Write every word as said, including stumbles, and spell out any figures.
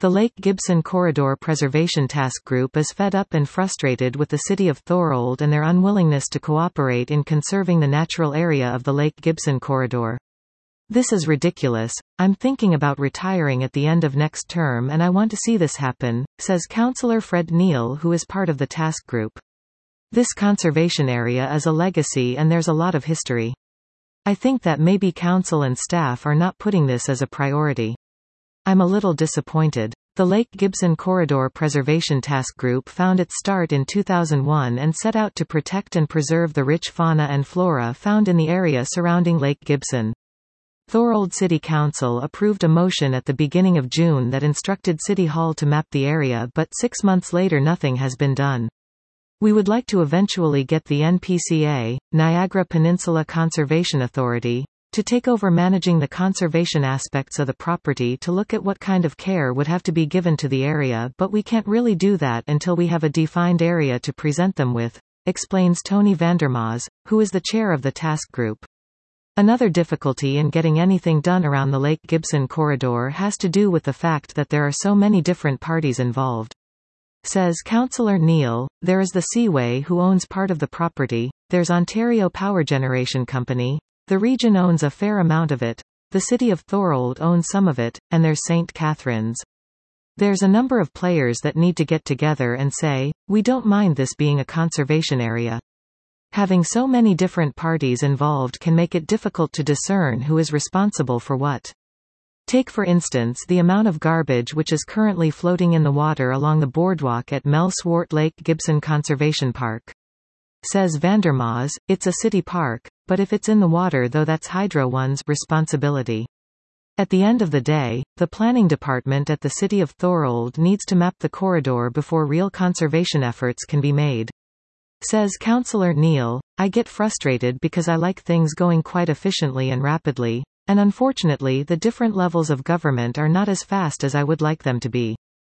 The Lake Gibson Corridor Preservation Task Group is fed up and frustrated with the city of Thorold and their unwillingness to cooperate in conserving the natural area of the Lake Gibson Corridor. This is ridiculous. I'm thinking about retiring at the end of next term and I want to see this happen, says Councillor Fred Neal, who is part of the task group. This conservation area is a legacy and there's a lot of history. I think that maybe council and staff are not putting this as a priority. I'm a little disappointed. The Lake Gibson Corridor Preservation Task Group found its start in two thousand one and set out to protect and preserve the rich fauna and flora found in the area surrounding Lake Gibson. Thorold City Council approved a motion at the beginning of June that instructed City Hall to map the area, but six months later nothing has been done. We would like to eventually get the N P C A, Niagara Peninsula Conservation Authority, to take over managing the conservation aspects of the property to look at what kind of care would have to be given to the area, but we can't really do that until we have a defined area to present them with, explains Tony Vandermaas, who is the chair of the task group. Another difficulty in getting anything done around the Lake Gibson corridor has to do with the fact that there are so many different parties involved. Says Councillor Neal, there is the Seaway who owns part of the property, there's Ontario Power Generation Company, the region owns a fair amount of it, the city of Thorold owns some of it, and there's Saint Catharines. There's a number of players that need to get together and say, we don't mind this being a conservation area. Having so many different parties involved can make it difficult to discern who is responsible for what. Take for instance the amount of garbage which is currently floating in the water along the boardwalk at Mel Swart Lake Gibson Conservation Park. Says Vandermaas, it's a city park, but if it's in the water though that's Hydro One's responsibility. At the end of the day, the planning department at the city of Thorold needs to map the corridor before real conservation efforts can be made. Says Councillor Neal, I get frustrated because I like things going quite efficiently and rapidly, and unfortunately the different levels of government are not as fast as I would like them to be.